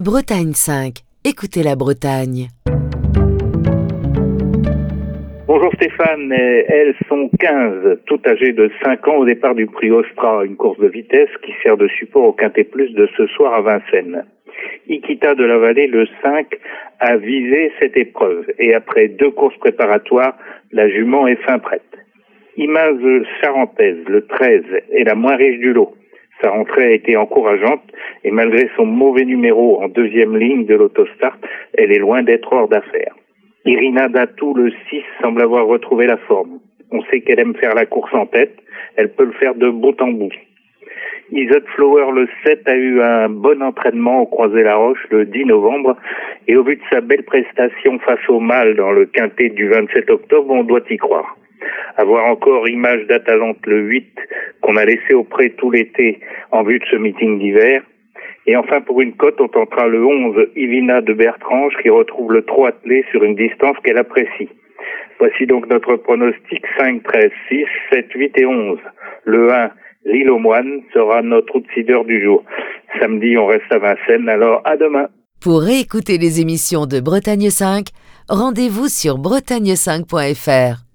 Bretagne 5. Écoutez la Bretagne. Bonjour Stéphane, elles sont 15, toutes âgées de 5 ans au départ du prix Ostra, une course de vitesse qui sert de support au Quintet Plus de ce soir à Vincennes. Iquita de la Vallée, le 5, a visé cette épreuve et après 2 courses préparatoires, la jument est fin prête. Image charentaise, le 13, est la moins riche du lot. Sa rentrée a été encourageante et malgré son mauvais numéro en deuxième ligne de l'autostart, elle est loin d'être hors d'affaire. Irina Datou, le 6, semble avoir retrouvé la forme. On sait qu'elle aime faire la course en tête, elle peut le faire de bout en bout. Isot Flower, le 7, a eu un bon entraînement au Croisé-la-Roche le 10 novembre et au vu de sa belle prestation face au mâle dans le quintet du 27 octobre, on doit y croire. Avoir encore Image d'Atalante le 8 qu'on a laissé au pré tout l'été en vue de ce meeting d'hiver. Et enfin pour une cote, on tentera le 11 Ivina de Bertrange qui retrouve le trot attelé sur une distance qu'elle apprécie. Voici donc notre pronostic 5, 13, 6, 7, 8 et 11. Le 1, L'Île aux Moines, sera notre outsider du jour. Samedi, on reste à Vincennes, alors à demain. Pour réécouter les émissions de Bretagne 5, rendez-vous sur bretagne5.fr.